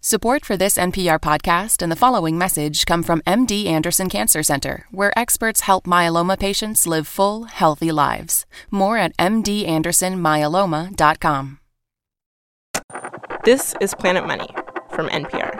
Support for this NPR podcast and the following message come from MD Anderson Cancer Center, where experts help myeloma patients live full, healthy lives. More at mdandersonmyeloma.com. This is Planet Money from NPR.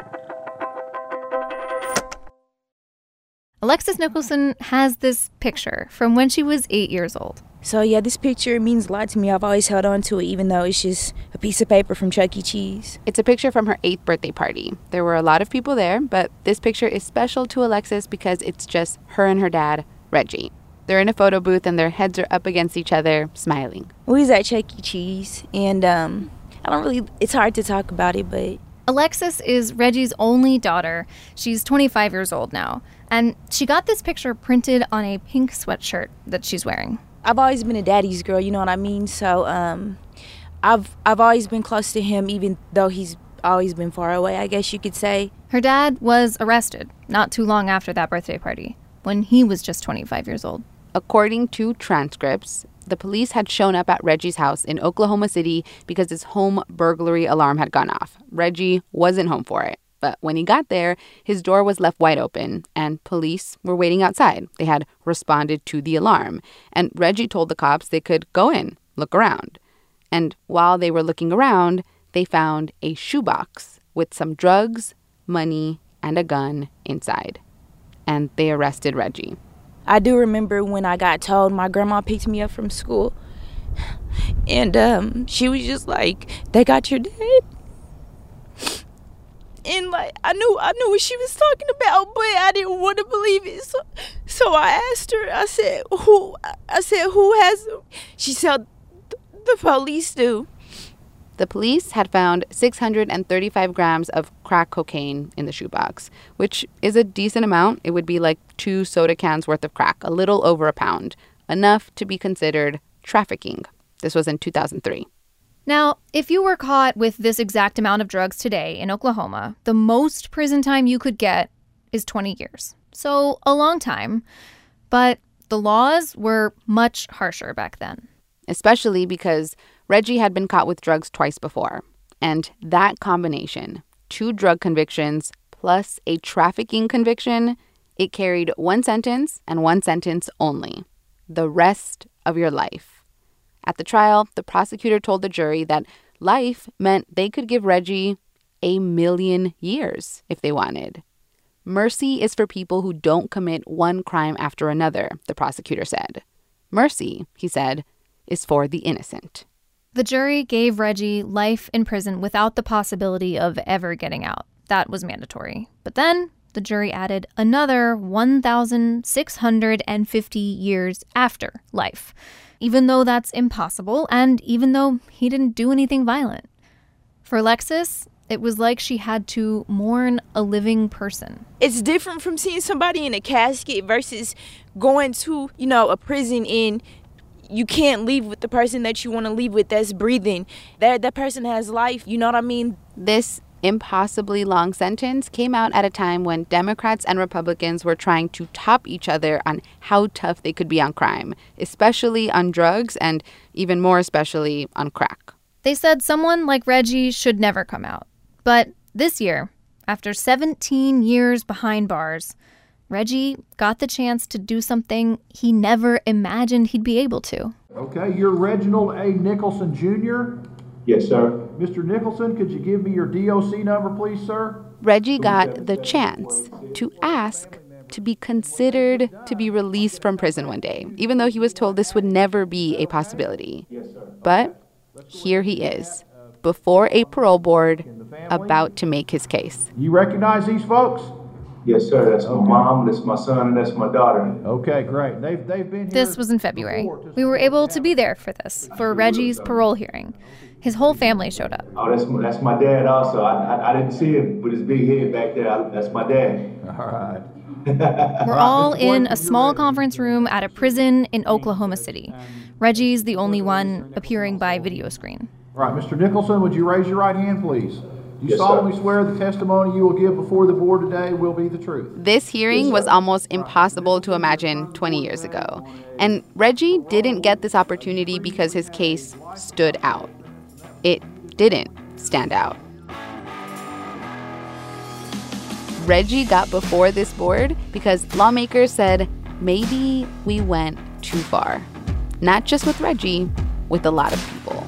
Alexis Nicholson has this picture from when she was 8 years old. So yeah, this picture means a lot to me. I've always held on to it, even though it's just a piece of paper from Chuck E. Cheese. It's a picture from her 8th birthday party. There were a lot of people there, but this picture is special to Alexis because it's just her and her dad, Reggie. They're in a photo booth and their heads are up against each other, smiling. We was at Chuck E. Cheese, and it's hard to talk about it, but... Alexis is Reggie's only daughter. She's 25 years old now, and she got this picture printed on a pink sweatshirt that she's wearing. I've always been a daddy's girl, you know what I mean? So I've always been close to him, even though he's always been far away, I guess you could say. Her dad was arrested not too long after that birthday party, when he was just 25 years old. According to transcripts, the police had shown up at Reggie's house in Oklahoma City because his home burglary alarm had gone off. Reggie wasn't home for it. But when he got there, his door was left wide open, and police were waiting outside. They had responded to the alarm, and Reggie told the cops they could go in, look around. And while they were looking around, they found a shoebox with some drugs, money, and a gun inside. And they arrested Reggie. I do remember when I got told, my grandma picked me up from school, and she was just like, "They got your dad." And I knew what she was talking about, but I didn't want to believe it. So I asked her. I said, "Who has them?" She said, "The police do." The police had found 635 grams of crack cocaine in the shoebox, which is a decent amount. It would be like 2 soda cans worth of crack, a little over a pound, enough to be considered trafficking. This was in 2003. Now, if you were caught with this exact amount of drugs today in Oklahoma, the most prison time you could get is 20 years. So a long time. But the laws were much harsher back then. Especially because Reggie had been caught with drugs twice before. And that combination, 2 drug convictions plus a trafficking conviction, it carried 1 sentence and 1 sentence only. The rest of your life. At the trial, the prosecutor told the jury that life meant they could give Reggie 1,000,000 years if they wanted. Mercy is for people who don't commit one crime after another, the prosecutor said. Mercy, he said, is for the innocent. The jury gave Reggie life in prison without the possibility of ever getting out. That was mandatory. But then the jury added another 1,650 years after life, even though that's impossible and even though he didn't do anything violent. For Alexis, it was like she had to mourn a living person. It's different from seeing somebody in a casket versus going to, a prison and you can't leave with the person that you want to leave with that's breathing. That person has life, you know what I mean? This impossibly long sentence came out at a time when Democrats and Republicans were trying to top each other on how tough they could be on crime, especially on drugs and even more especially on crack. They said someone like Reggie should never come out. But this year, after 17 years behind bars, Reggie got the chance to do something he never imagined he'd be able to. Okay, you're Reginald A. Nicholson, Jr.? Yes, sir. Mr. Nicholson, could you give me your DOC number, please, sir? Reggie got the chance to ask to be considered to be released from prison one day, even though he was told this would never be a possibility. But here he is, before a parole board, about to make his case. You recognize these folks? Yes, sir. That's my mom, that's my son, and that's my daughter. Okay, great. They've been here. This was in February. We were able to be there for this, for Reggie's parole hearing. His whole family showed up. Oh, that's my dad also. I didn't see him with his big head back there. That's my dad. All right. We're all in a small conference room at a prison in Oklahoma City. Reggie's the only one appearing by video screen. All right, Mr. Nicholson, would you raise your right hand, please? Do you Yes, solemnly sir. swear the testimony you will give before the board today will be the truth? This hearing was almost impossible to imagine 20 years ago. And Reggie didn't get this opportunity because his case stood out. It didn't stand out. Reggie got before this board because lawmakers said maybe we went too far. Not just with Reggie, with a lot of people.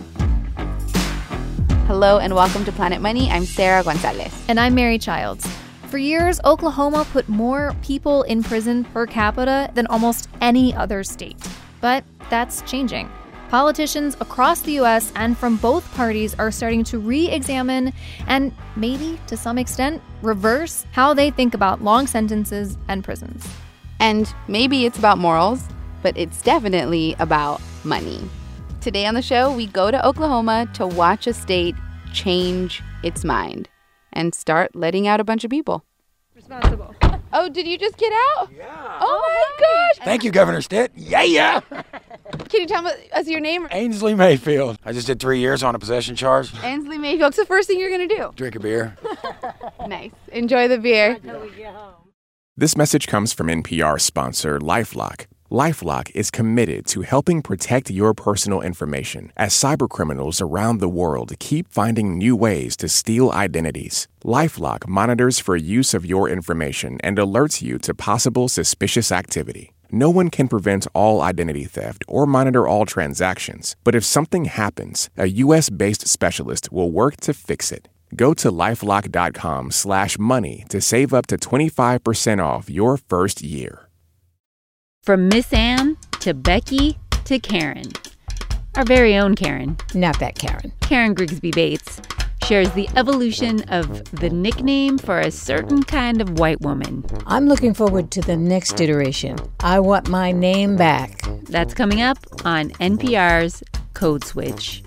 Hello and welcome to Planet Money. I'm Sarah Gonzalez. And I'm Mary Childs. For years, Oklahoma put more people in prison per capita than almost any other state. But that's changing. Politicians across the U.S. and from both parties are starting to re-examine and maybe, to some extent, reverse how they think about long sentences and prisons. And maybe it's about morals, but it's definitely about money. Today on the show, we go to Oklahoma to watch a state change its mind and start letting out a bunch of people. Responsible. Oh, did you just get out? Yeah. Oh my gosh. Thank you, Governor Stitt. Yeah. Can you tell us your name? Ainsley Mayfield. I just did 3 years on a possession charge. Ainsley Mayfield. What's the first thing you're going to do? Drink a beer. Nice. Enjoy the beer. This message comes from NPR sponsor LifeLock. LifeLock is committed to helping protect your personal information as cybercriminals around the world keep finding new ways to steal identities. LifeLock monitors for use of your information and alerts you to possible suspicious activity. No one can prevent all identity theft or monitor all transactions, but if something happens, a U.S.-based specialist will work to fix it. Go to lifelock.com/money to save up to 25% off your first year. From Miss Ann to Becky to Karen. Our very own Karen. Not that Karen. Karen Grigsby Bates shares the evolution of the nickname for a certain kind of white woman. I'm looking forward to the next iteration. I want my name back. That's coming up on NPR's Code Switch.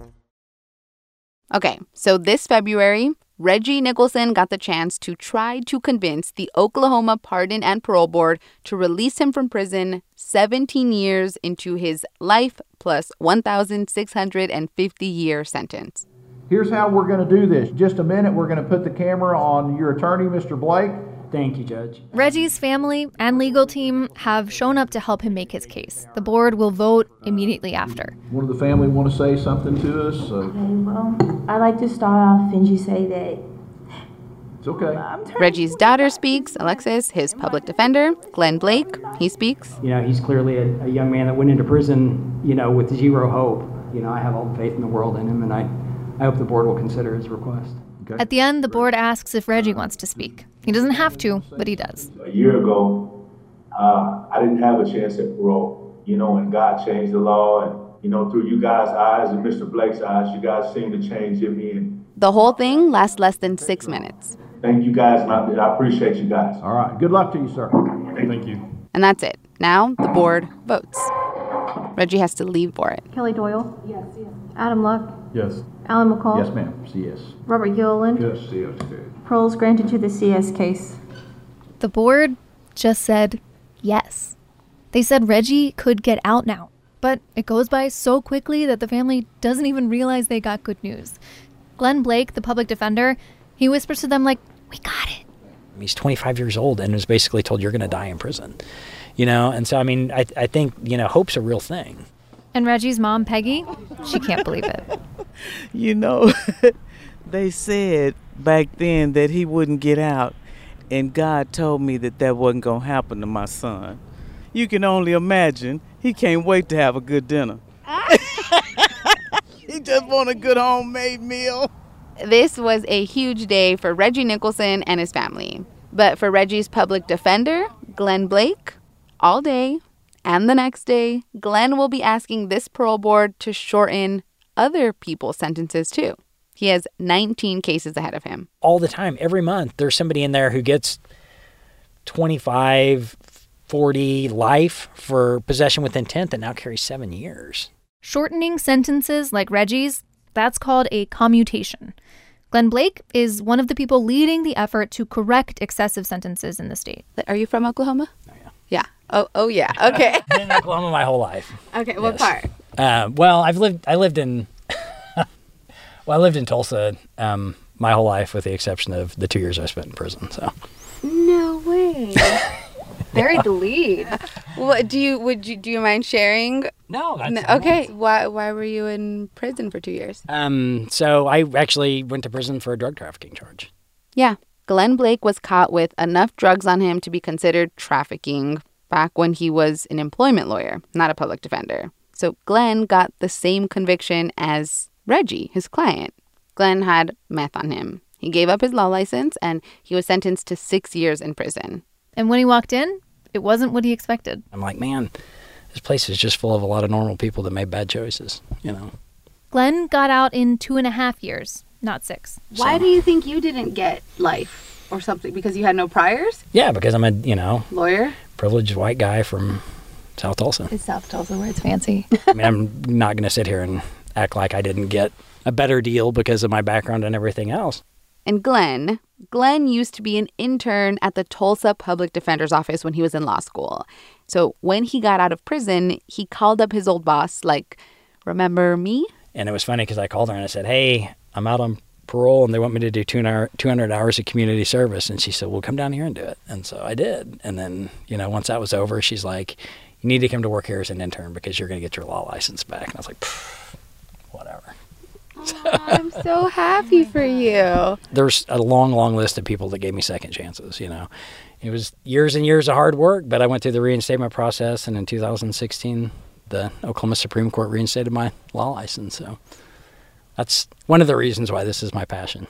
Okay, so this February, Reggie Nicholson got the chance to try to convince the Oklahoma Pardon and Parole Board to release him from prison 17 years into his life plus 1,650-year sentence. Here's how we're going to do this. Just a minute, we're going to put the camera on your attorney, Mr. Blake. Thank you, Judge. Reggie's family and legal team have shown up to help him make his case. The board will vote immediately after. One of the family want to say something to us? Okay, well, I'd like to start off and just say that it's okay. Reggie's daughter speaks, Alexis, his public defender. Glenn Blake, he speaks. You know, he's clearly a young man that went into prison, with zero hope. I have all the faith in the world in him, and I hope the board will consider his request. Okay. At the end, the board asks if Reggie wants to speak. He doesn't have to, but he does. A year ago, I didn't have a chance at parole, and God changed the law. And, through you guys' eyes and Mr. Blake's eyes, you guys seem to change in me. And The whole thing lasts less than 6 minutes. thank you guys, and I appreciate you guys. All right. Good luck to you, sir. Thank you. And that's it. Now the board votes. Reggie has to leave for it. Kelly Doyle. Yes. Adam Luck. Yes. Alan McCall. Yes, ma'am. Yes. Robert Gilliland. Yes, yes. Parole's granted to the CS case. The board just said yes. They said Reggie could get out now. But it goes by so quickly that the family doesn't even realize they got good news. Glenn Blake, the public defender, he whispers to them like, "We got it." He's 25 years old and was basically told you're going to die in prison. And so, I think, hope's a real thing. And Reggie's mom, Peggy, she can't believe it. They said back then that he wouldn't get out, and God told me that wasn't going to happen to my son. You can only imagine. He can't wait to have a good dinner. He just want a good homemade meal. This was a huge day for Reggie Nicholson and his family. But for Reggie's public defender, Glenn Blake, all day and the next day, Glenn will be asking this parole board to shorten other people's sentences too. He has 19 cases ahead of him. All the time, every month, there's somebody in there who gets 25, 40 life for possession with intent that now carries 7 years. Shortening sentences like Reggie's, that's called a commutation. Glenn Blake is one of the people leading the effort to correct excessive sentences in the state. Are you from Oklahoma? Oh, yeah. Yeah. Oh, yeah. Okay. I've been in Oklahoma my whole life. Okay, what part? I lived in Tulsa my whole life, with the exception of the 2 years I spent in prison. So. No way. Buried the lead. What do you mind sharing? No. Okay. Why were you in prison for 2 years? So I actually went to prison for a drug trafficking charge. Yeah. Glenn Blake was caught with enough drugs on him to be considered trafficking back when he was an employment lawyer, not a public defender. So Glenn got the same conviction as Reggie, his client. Glenn had meth on him. He gave up his law license, and he was sentenced to 6 years in prison. And when he walked in, it wasn't what he expected. I'm like, man, this place is just full of a lot of normal people that made bad choices, you know. Glenn got out in 2.5 years, not 6. Why do you think you didn't get life or something? Because you had no priors? Yeah, because I'm a, lawyer? Privileged white guy from South Tulsa. Is South Tulsa where it's fancy? I mean, I'm not going to sit here and act like I didn't get a better deal because of my background and everything else. And Glenn used to be an intern at the Tulsa Public Defender's Office when he was in law school. So when he got out of prison, he called up his old boss, like, remember me? And it was funny because I called her and I said, hey, I'm out on parole and they want me to do 200 hours of community service. And she said, well, come down here and do it. And so I did. And then, once that was over, she's like, you need to come to work here as an intern because you're going to get your law license back. And I was like, whatever. I'm so happy for you. There's a long, long list of people that gave me second chances, It was years and years of hard work, but I went through the reinstatement process, and in 2016, the Oklahoma Supreme Court reinstated my law license. So that's one of the reasons why this is my passion.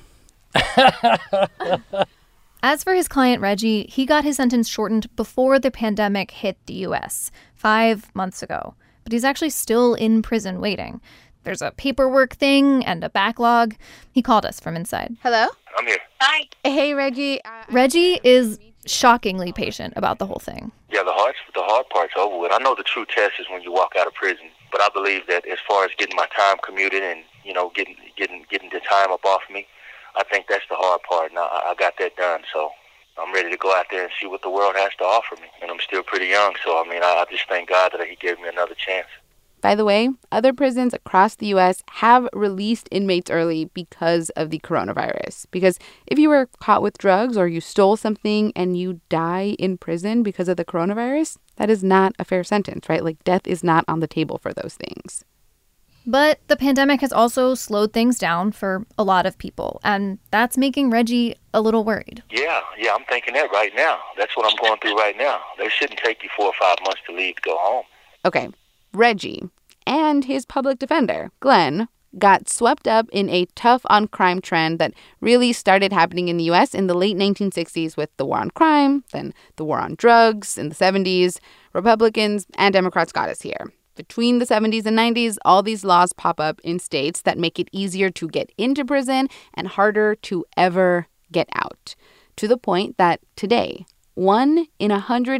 As for his client, Reggie, he got his sentence shortened before the pandemic hit the U.S. 5 months ago. But he's actually still in prison waiting. There's a paperwork thing and a backlog. He called us from inside. Hello? I'm here. Hi. Hey, Reggie. Reggie is shockingly patient about the whole thing. Yeah, the hard part's over with. I know the true test is when you walk out of prison. But I believe that as far as getting my time commuted and, getting the time up off me, I think that's the hard part. And I got that done. So I'm ready to go out there and see what the world has to offer me. And I'm still pretty young. So, I just thank God that he gave me another chance. By the way, other prisons across the U.S. have released inmates early because of the coronavirus. Because if you were caught with drugs or you stole something and you die in prison because of the coronavirus, that is not a fair sentence, right? Like, death is not on the table for those things. But the pandemic has also slowed things down for a lot of people, and that's making Reggie a little worried. Yeah, I'm thinking that right now. That's what I'm going through right now. They shouldn't take you 4 or 5 months to leave to go home. Okay. Reggie and his public defender, Glenn, got swept up in a tough-on-crime trend that really started happening in the U.S. in the late 1960s with the war on crime, then the war on drugs in the 70s. Republicans and Democrats got us here. Between the 70s and 90s, all these laws pop up in states that make it easier to get into prison and harder to ever get out. To the point that today, 1 in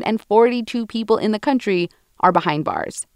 142 people in the country are behind bars.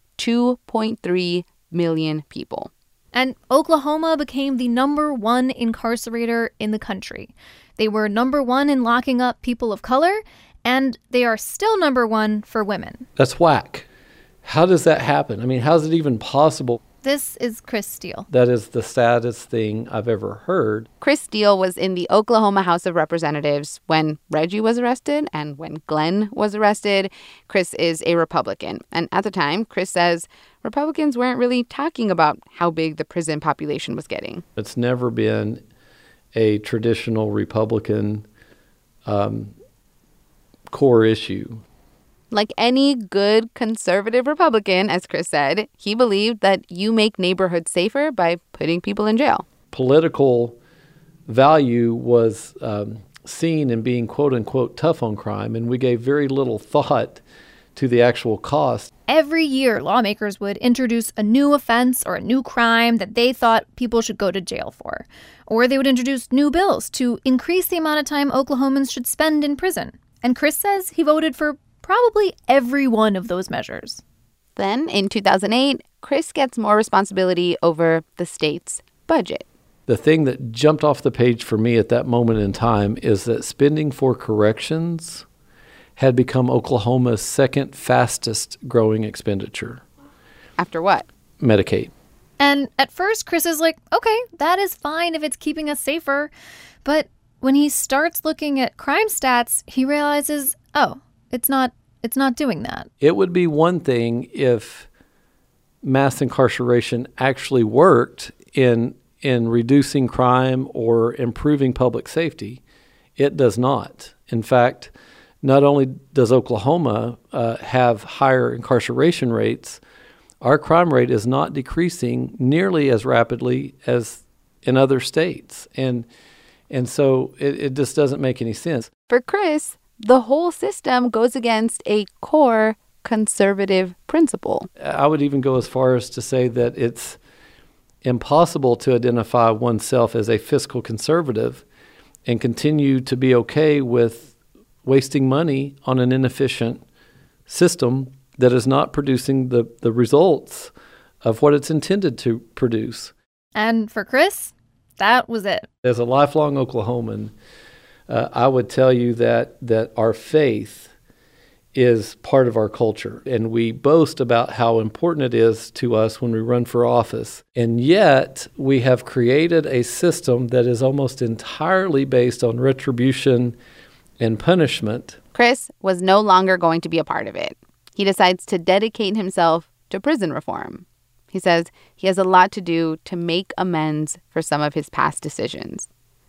2.3 million people. And Oklahoma became the number 1 incarcerator in the country. They were number 1 in locking up people of color, and they are still number 1 for women. That's whack. How does that happen? How is it even possible? This is Chris Steele. That is the saddest thing I've ever heard. Chris Steele was in the Oklahoma House of Representatives when Reggie was arrested and when Glenn was arrested. Chris is a Republican. And at the time, Chris says Republicans weren't really talking about how big the prison population was getting. It's never been a traditional Republican core issue. Like any good conservative Republican, as Chris said, he believed that you make neighborhoods safer by putting people in jail. Political value was seen in being, quote unquote, tough on crime, and we gave very little thought to the actual cost. Every year, lawmakers would introduce a new offense or a new crime that they thought people should go to jail for. Or they would introduce new bills to increase the amount of time Oklahomans should spend in prison. And Chris says he voted for probably every one of those measures. Then, in 2008, Chris gets more responsibility over the state's budget. The thing that jumped off the page for me at that moment in time is that spending for corrections had become Oklahoma's second fastest growing expenditure. After what? Medicaid. And at first, Chris is like, okay, that is fine if it's keeping us safer. But when he starts looking at crime stats, he realizes, it's not doing that. It would be one thing if mass incarceration actually worked in reducing crime or improving public safety. It does not. In fact, not only does Oklahoma have higher incarceration rates, our crime rate is not decreasing nearly as rapidly as in other states. And so it just doesn't make any sense. For Chris, the whole system goes against a core conservative principle. I would even go as far as to say that it's impossible to identify oneself as a fiscal conservative and continue to be okay with wasting money on an inefficient system that is not producing the results of what it's intended to produce. And for Chris, that was it. As a lifelong Oklahoman, I would tell you that our faith is part of our culture, and we boast about how important it is to us when we run for office. And yet, we have created a system that is almost entirely based on retribution and punishment. Chris was no longer going to be a part of it. He decides to dedicate himself to prison reform. He says he has a lot to do to make amends for some of his past decisions.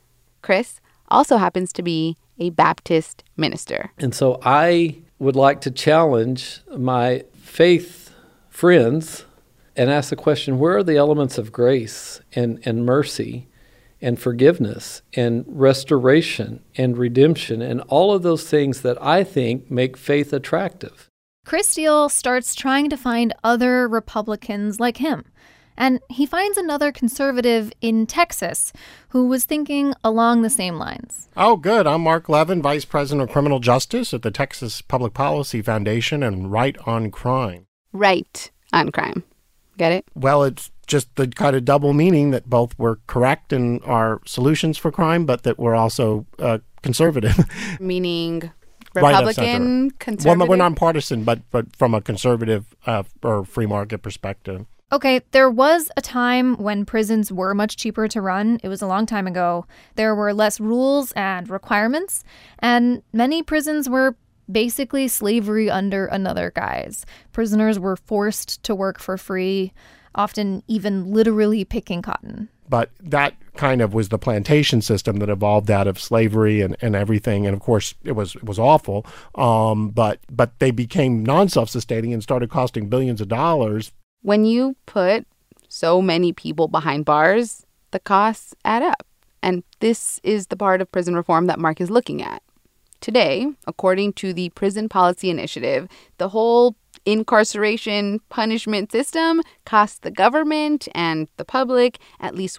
Chris also happens to be a Baptist minister. And so I would like to challenge my faith friends and ask the question, where are the elements of grace and mercy and forgiveness and restoration and redemption and all of those things that I think make faith attractive? Chris Steele starts trying to find other Republicans like him. And he finds another conservative in Texas who was thinking along the same lines. Oh, good. I'm Mark Levin, Vice President of Criminal Justice at the Texas Public Policy Foundation and Right on Crime. Right on crime. Get it? Well, it's just the kind of double meaning that both were correct in our solutions for crime, but that we're also conservative. Meaning Republican, right, conservative? Well, we're nonpartisan, but from a conservative or free market perspective. Okay, there was a time when prisons were much cheaper to run. It was a long time ago. There were less rules and requirements, and many prisons were basically slavery under another guise. Prisoners were forced to work for free, often even literally picking cotton. But that kind of was the plantation system that evolved out of slavery and everything. And of course, it was awful. But they became non-self-sustaining and started costing billions of dollars. When you put so many people behind bars, the costs add up. And this is the part of prison reform that Mark is looking at. Today, according to the Prison Policy Initiative, the whole incarceration punishment system costs the government and the public at least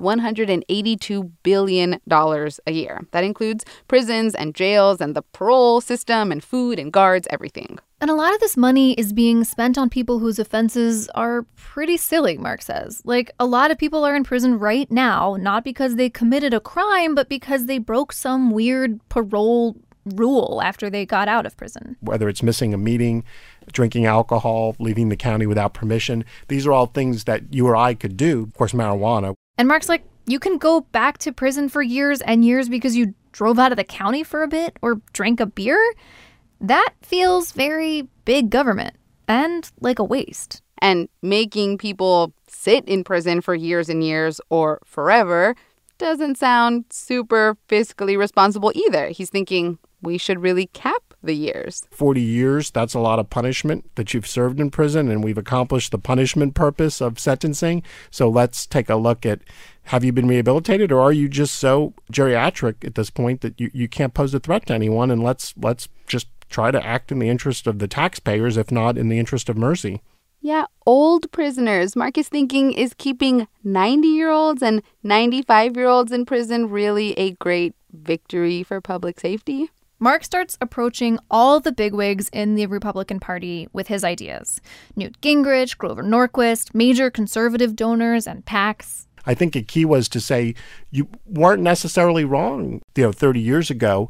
$182 billion a year. That includes prisons and jails and the parole system and food and guards, everything. And a lot of this money is being spent on people whose offenses are pretty silly, Mark says. Like, a lot of people are in prison right now, not because they committed a crime, but because they broke some weird parole rule after they got out of prison. Whether it's missing a meeting, drinking alcohol, leaving the county without permission, these are all things that you or I could do. Of course, marijuana. And Mark's like, you can go back to prison for years and years because you drove out of the county for a bit or drank a beer? That feels very big government and like a waste. And making people sit in prison for years and years or forever doesn't sound super fiscally responsible either. He's thinking we should really cap the years. 40 years, that's a lot of punishment that you've served in prison, and we've accomplished the punishment purpose of sentencing. So let's take a look at, have you been rehabilitated, or are you just so geriatric at this point that you can't pose a threat to anyone? And let's just try to act in the interest of the taxpayers, if not in the interest of mercy. Yeah, old prisoners. Mark is thinking, is keeping 90-year-olds and 95-year-olds in prison really a great victory for public safety? Mark starts approaching all the bigwigs in the Republican Party with his ideas. Newt Gingrich, Grover Norquist, major conservative donors and PACs. I think a key was to say you weren't necessarily wrong, 30 years ago,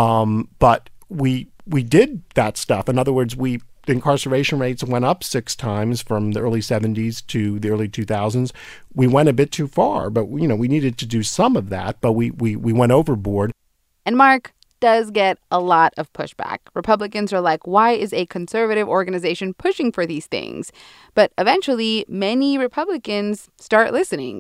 but we did that stuff. In other words, the incarceration rates went up 6 times from the early 70s to the early 2000s. We went a bit too far, but we needed to do some of that, but we went overboard. And Mark does get a lot of pushback. Republicans are like, why is a conservative organization pushing for these things? But eventually, many Republicans start listening.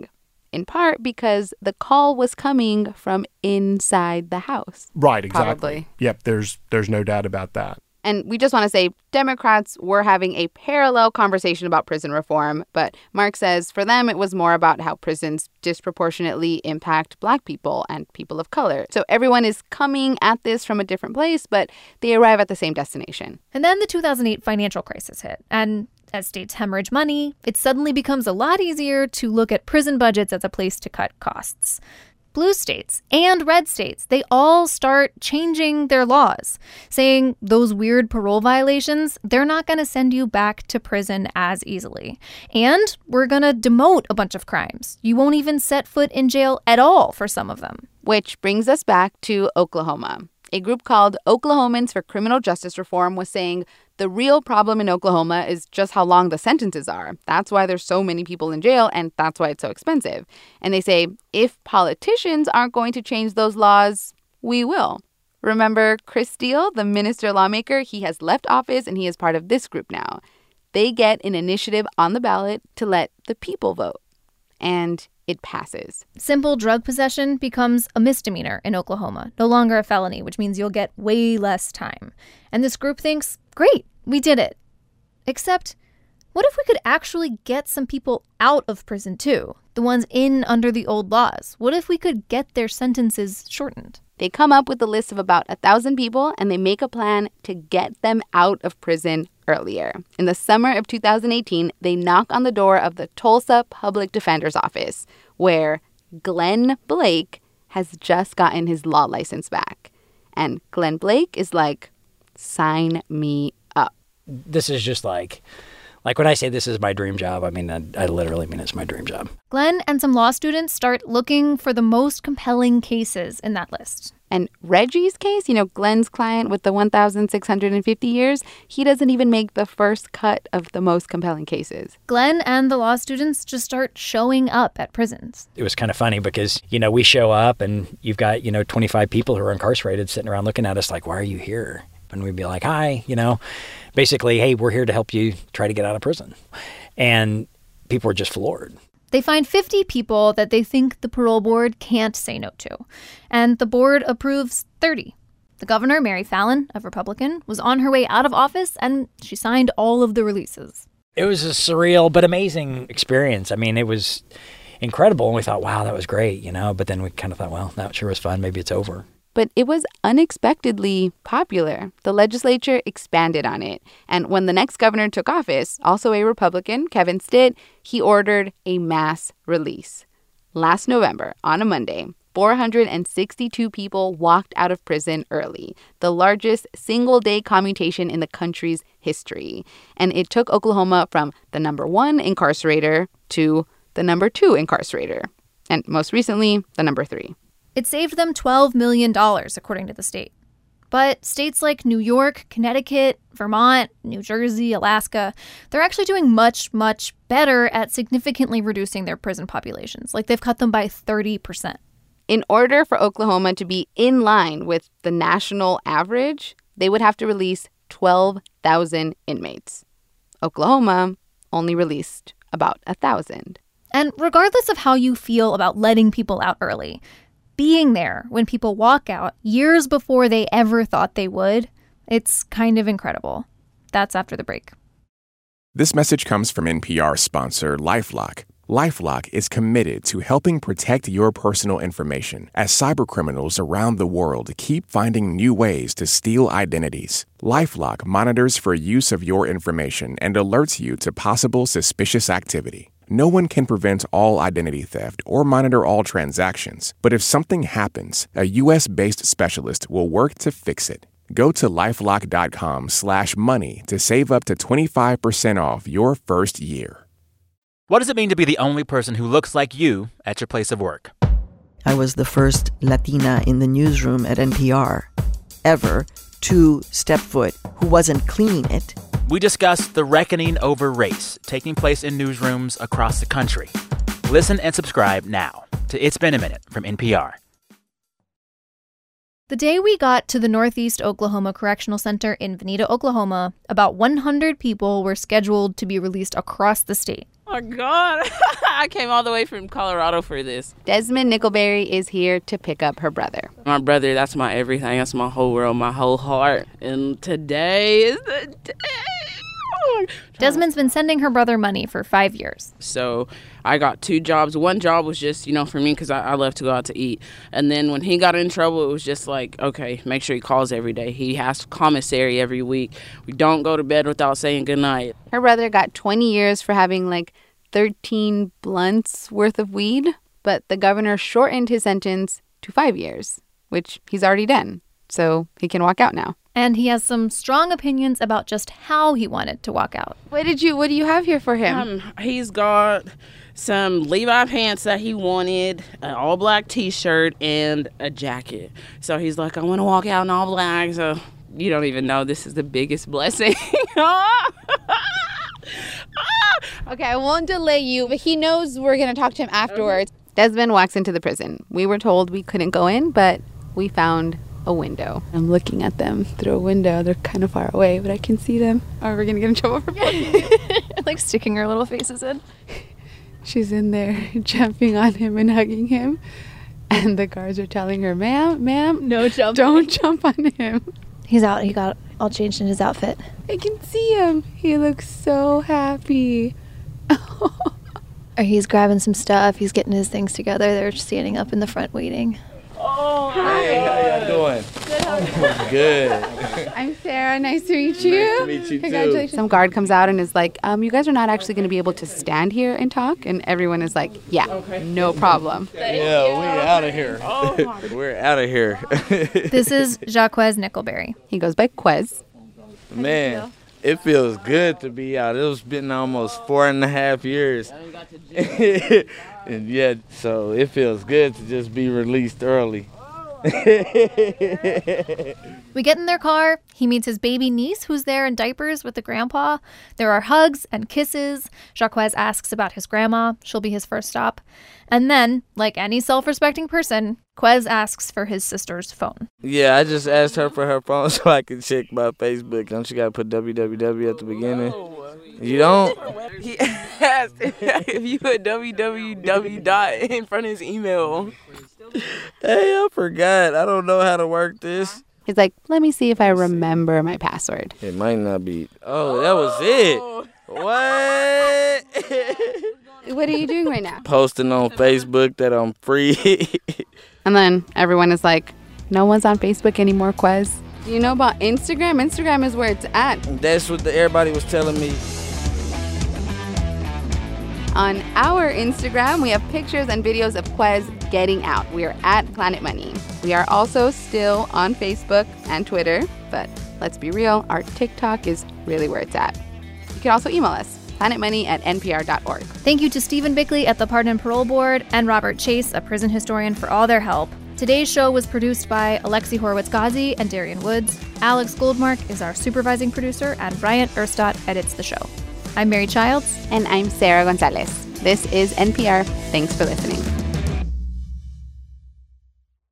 in part because the call was coming from inside the House. Right, exactly. Probably. Yep, there's no doubt about that. And we just want to say Democrats were having a parallel conversation about prison reform, but Mark says for them it was more about how prisons disproportionately impact Black people and people of color. So everyone is coming at this from a different place, but they arrive at the same destination. And then the 2008 financial crisis hit, and as states hemorrhage money, it suddenly becomes a lot easier to look at prison budgets as a place to cut costs. Blue states and red states, they all start changing their laws, saying those weird parole violations, they're not going to send you back to prison as easily. And we're going to demote a bunch of crimes. You won't even set foot in jail at all for some of them. Which brings us back to Oklahoma. A group called Oklahomans for Criminal Justice Reform was saying the real problem in Oklahoma is just how long the sentences are. That's why there's so many people in jail, and that's why it's so expensive. And they say if politicians aren't going to change those laws, we will. Remember Chris Steele, the minister lawmaker? He has left office, and he is part of this group now. They get an initiative on the ballot to let the people vote. And it passes. Simple drug possession becomes a misdemeanor in Oklahoma, no longer a felony, which means you'll get way less time. And this group thinks, great, we did it. Except, what if we could actually get some people out of prison too? The ones in under the old laws. What if we could get their sentences shortened? They come up with a list of about 1,000 people, and they make a plan to get them out of prison earlier. In the summer of 2018, they knock on the door of the Tulsa Public Defender's Office, where Glenn Blake has just gotten his law license back. And Glenn Blake is like, sign me up. This is just like when I say this is my dream job, I mean, I literally mean it's my dream job. Glenn and some law students start looking for the most compelling cases in that list. And Reggie's case, Glenn's client with the 1,650 years, he doesn't even make the first cut of the most compelling cases. Glenn and the law students just start showing up at prisons. It was kind of funny because, we show up and you've got, 25 people who are incarcerated sitting around looking at us like, why are you here? And we'd be like, hi, basically, hey, we're here to help you try to get out of prison. And people were just floored. They find 50 people that they think the parole board can't say no to. And the board approves 30. The governor, Mary Fallin, a Republican, was on her way out of office, and she signed all of the releases. It was a surreal but amazing experience. I mean, it was incredible. And we thought, wow, that was great, But then we kind of thought, well, that sure was fun. Maybe it's over. But it was unexpectedly popular. The legislature expanded on it. And when the next governor took office, also a Republican, Kevin Stitt, he ordered a mass release. Last November, on a Monday, 462 people walked out of prison early, the largest single-day commutation in the country's history. And it took Oklahoma from the number 1 incarcerator to the number 2 incarcerator. And most recently, the number 3. It saved them $12 million, according to the state. But states like New York, Connecticut, Vermont, New Jersey, Alaska, they're actually doing much, much better at significantly reducing their prison populations. Like they've cut them by 30%. In order for Oklahoma to be in line with the national average, they would have to release 12,000 inmates. Oklahoma only released about 1,000. And regardless of how you feel about letting people out early, being there when people walk out years before they ever thought they would, it's kind of incredible. That's after the break. This message comes from NPR sponsor LifeLock. LifeLock is committed to helping protect your personal information as cybercriminals around the world keep finding new ways to steal identities. LifeLock monitors for use of your information and alerts you to possible suspicious activity. No one can prevent all identity theft or monitor all transactions, but if something happens, a U.S.-based specialist will work to fix it. Go to LifeLock.com/money to save up to 25% off your first year. What does it mean to be the only person who looks like you at your place of work? I was the first Latina in the newsroom at NPR ever to step foot who wasn't cleaning it. We discuss the reckoning over race taking place in newsrooms across the country. Listen and subscribe now to It's Been a Minute from NPR. The day we got to the Northeast Oklahoma Correctional Center in Veneta, Oklahoma, about 100 people were scheduled to be released across the state. All my God. I came all the way from Colorado for this. Desmond Nickelberry is here to pick up her brother. My brother, that's my everything. That's my whole world, my whole heart. And today is the day. Desmond's been sending her brother money for 5 years. So I got 2 jobs. One job was just, for me because I love to go out to eat. And then when he got in trouble, it was just like, okay, make sure he calls every day. He has commissary every week. We don't go to bed without saying goodnight. Her brother got 20 years for having 13 blunts worth of weed, but the governor shortened his sentence to 5 years, which he's already done. So he can walk out now. And he has some strong opinions about just how he wanted to walk out. What do you have here for him? He's got some Levi pants that he wanted, an all-black T-shirt, and a jacket. So he's like, I want to walk out in all black. So you don't even know, this is the biggest blessing. Okay, I won't delay you, but he knows we're going to talk to him afterwards. Desmond walks into the prison. We were told we couldn't go in, but we found a window. I'm looking at them through a window. They're kind of far away, but I can see them. Are we going to get in trouble for like sticking her little faces in? She's in there jumping on him and hugging him. And the guards are telling her, ma'am, no jump. Don't jump on him. He's out. He got all changed in his outfit. I can see him. He looks so happy. He's grabbing some stuff. He's getting his things together. They're standing up in the front waiting. Oh, hey, how y'all doing? Good. I'm Sarah. Nice to meet you. Nice to meet you, Congratulations. too. Some guard comes out and is like, you guys are not actually going to be able to stand here and talk. And everyone is like, yeah, no problem. Yeah, we're out of here. We're out of here. This is Jaquez Nickelberry. He goes by Quez. Man, it feels good to be out. It's been almost 4.5 years. And yeah, so it feels good to just be released early. We get in their car. He meets his baby niece, who's there in diapers with the grandpa. There are hugs and kisses. Jaquez asks about his grandma. She'll be his first stop. And then, like any self-respecting person, Quez asks for his sister's phone. Yeah, I just asked her for her phone so I can check my Facebook. Don't you got to put www at the beginning? You don't? He asked if you put www dot in front of his email. Hey, I forgot. I don't know how to work this. He's like, let me see if I remember my password. It might not be. Oh, that was it. What? What are you doing right now? Posting on Facebook that I'm free. And then everyone is like, no one's on Facebook anymore, Quez. Do you know about Instagram? Instagram is where it's at. That's what everybody was telling me. On our Instagram, we have pictures and videos of Quez getting out. We are at Planet Money. We are also still on Facebook and Twitter, but let's be real, our TikTok is really where it's at. You can also email us, planetmoney@npr.org. Thank you to Stephen Bickley at the Pardon and Parole Board and Robert Chase, a prison historian, for all their help. Today's show was produced by Alexi Horowitz-Ghazi and Darian Woods. Alex Goldmark is our supervising producer, and Bryant Erstadt edits the show. I'm Mary Childs. And I'm Sarah Gonzalez. This is NPR. Thanks for listening.